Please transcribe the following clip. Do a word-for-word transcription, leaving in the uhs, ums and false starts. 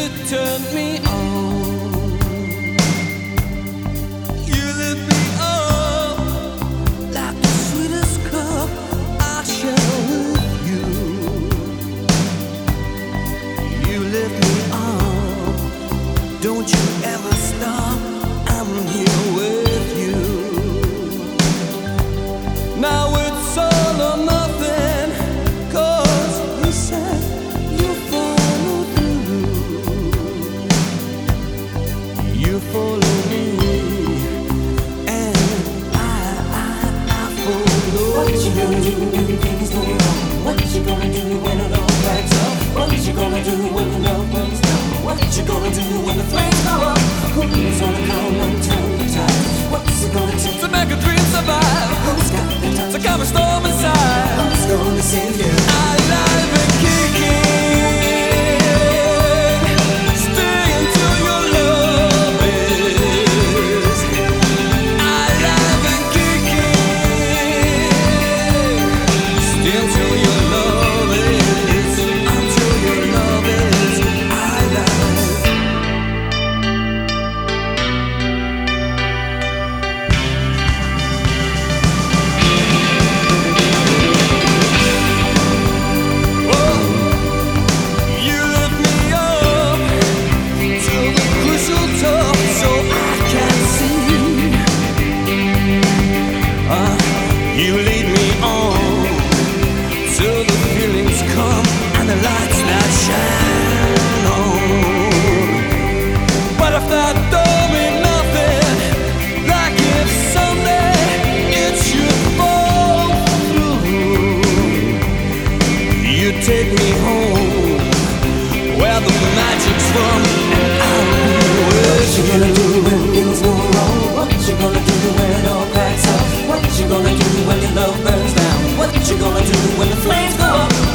turned me on. You lit me up like the sweetest cup I share with you. You lit me up, don't you ever stop, I'm here with you. Now it's all or nothing, 'cause you said you follow through. You follow me, and I, I, I follow. What you gonna do when things go wrong? What you gonna do when it all backs up? What you gonna do when the love burns down? What you gonna do when the flames go up? Who's gonna come and turn the tide? What's it gonna take To make a dream survive, Who's got the time? to calm a storm inside. Who's gonna save you? Alive and kicking, stay until your love is. Alive and kicking, stay until your love is. Until your love is alive. You lift me up to the crucial top so I can see. Uh, you lead me on till the feelings come and the lights that shine on. But if that don't mean nothing, like if someday it should fall through, you take me home where the magic's from, and I'll be What with you you. gonna do when things go wrong? What you gonna do when it all cracks up? What you gonna do when your love burns down? What you gonna do when the flames go up?